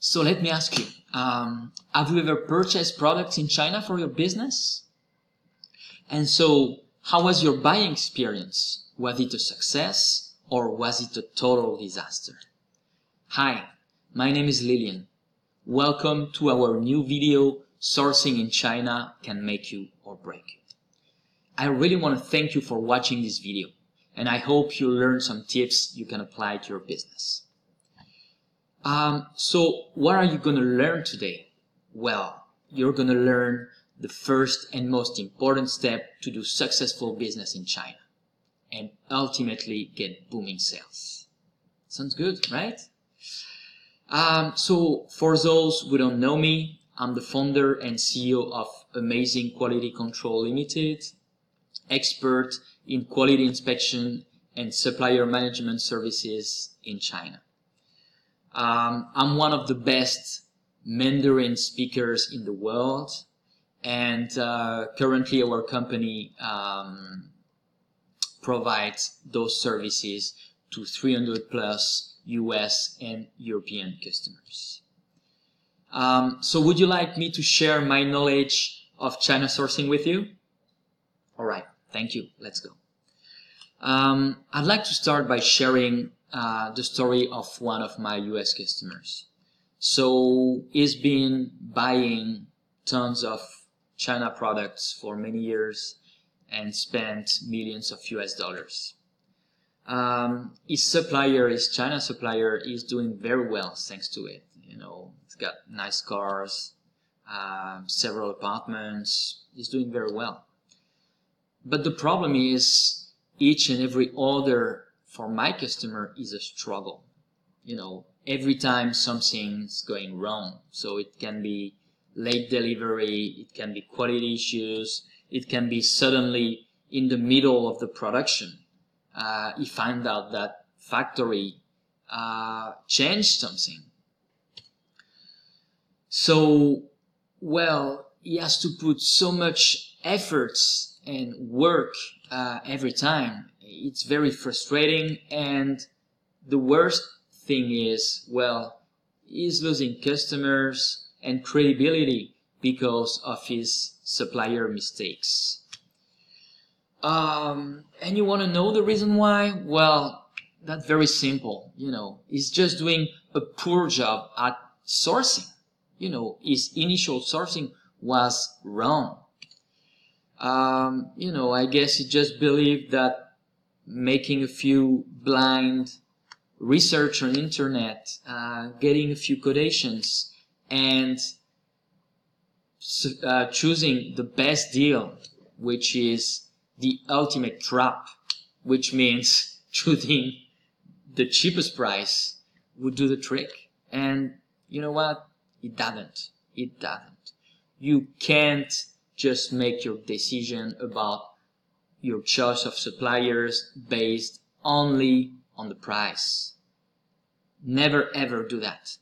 So let me ask you, have you ever purchased products in China for your business? And so, how was your buying experience? Was it a success or was it a total disaster? Hi, my name is Lilian. Welcome to our new video, Sourcing in China Can Make You or Break You. I really want to thank you for watching this video, and I hope you learn some tips you can apply to your business. So what are you going to learn today? Well, you're going to learn the first and most important step to do successful business in China and ultimately get booming sales. Sounds good, right? So for those who don't know me, I'm the founder and CEO of Amazing Quality Control Limited, expert in quality inspection and supplier management services in China. I'm one of the best Mandarin speakers in the world, and currently our company provides those services to 300 plus US and European customers. So would you like me to share my knowledge of China sourcing with you? All right, thank you. Let's go. I'd like to start by sharing the story of one of my US customers. So he's been buying tons of China products for many years and spent millions of US dollars. His supplier, his China supplier, is doing very well thanks to it. You know, he's got nice cars, several apartments. He's doing very well. But the problem is each and every order for my customer is a struggle. You know, every time something's going wrong. So it can be late delivery, it can be quality issues, it can be suddenly in the middle of the production. He found out that factory changed something. So, well, he has to put so much efforts and work every time. It's very frustrating, and the worst thing is, well, he's losing customers and credibility because of his supplier mistakes. And you want to know the reason why? Well, that's very simple. You know, he's just doing a poor job at sourcing. You know, his initial sourcing was wrong. You know, I guess he just believed that making a few blind research on internet, getting a few quotations, and choosing the best deal, which is the ultimate trap, which means choosing the cheapest price, would do the trick. And you know what? It doesn't. It doesn't. You can't just make your decision about your choice of suppliers based only on the price. Never ever do that.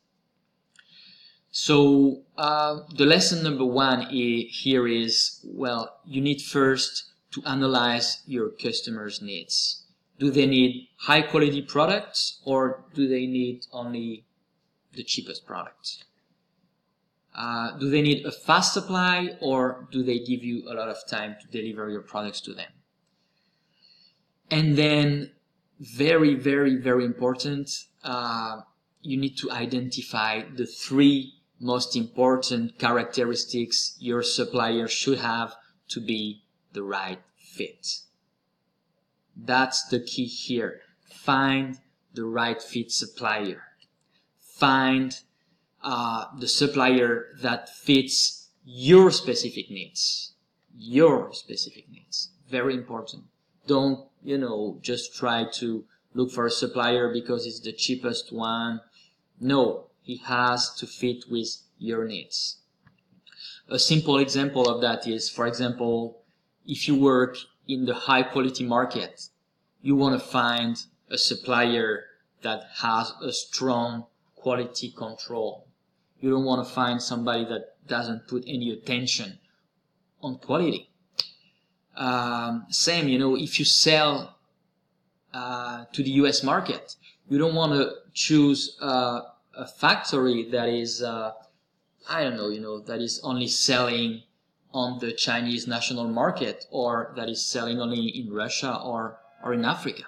So the lesson number one here is, well, you need first to analyze your customers' needs. Do they need high quality products or do they need only the cheapest products? Do they need a fast supply or do they give you a lot of time to deliver your products to them? And then, very, very, very important, you need to identify the three most important characteristics your supplier should have to be the right fit. That's the key here. Find the right fit supplier. Find the supplier that fits your specific needs. Your specific needs. Very important. Don't, you know, just try to look for a supplier because it's the cheapest one. No, he has to fit with your needs. A simple example of that is, for example, if you work in the high quality market, you want to find a supplier that has a strong quality control. You don't want to find somebody that doesn't put any attention on quality. Same, you know, if you sell to the US market, you don't want to choose a a factory that is I don't know, that is only selling on the Chinese national market, or that is selling only in Russia or in Africa.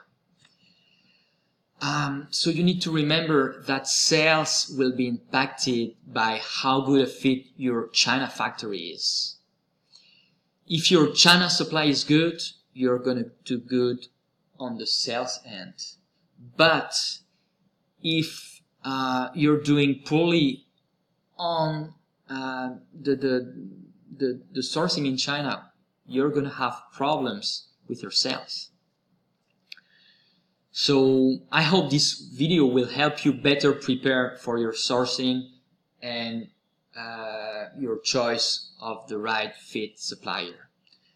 So you need to remember that sales will be impacted by how good a fit your China factory is. If your China supply is good, you're going to do good on the sales end. But if you're doing poorly on the sourcing in China, you're going to have problems with your sales. So I hope this video will help you better prepare for your sourcing and your choice of the right fit supplier.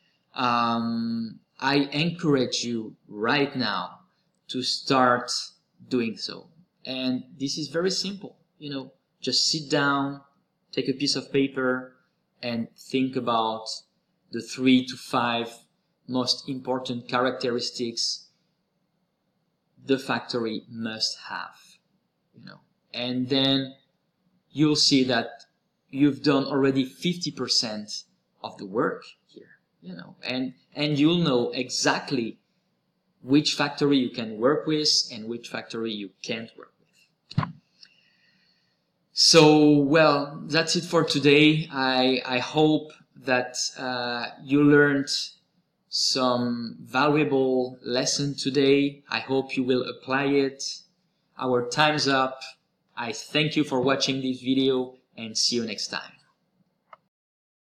I encourage you right now to start doing so. And this is very simple. Just sit down, take a piece of paper, and think about the 3 to 5 most important characteristics the factory must have, and then you'll see that you've done already 50% of the work here, and you'll know exactly which factory you can work with and which factory you can't work with. So, well, that's it for today. I hope that you learned some valuable lesson today. I hope you will apply it. Our time's up. I thank you for watching this video and see you next time.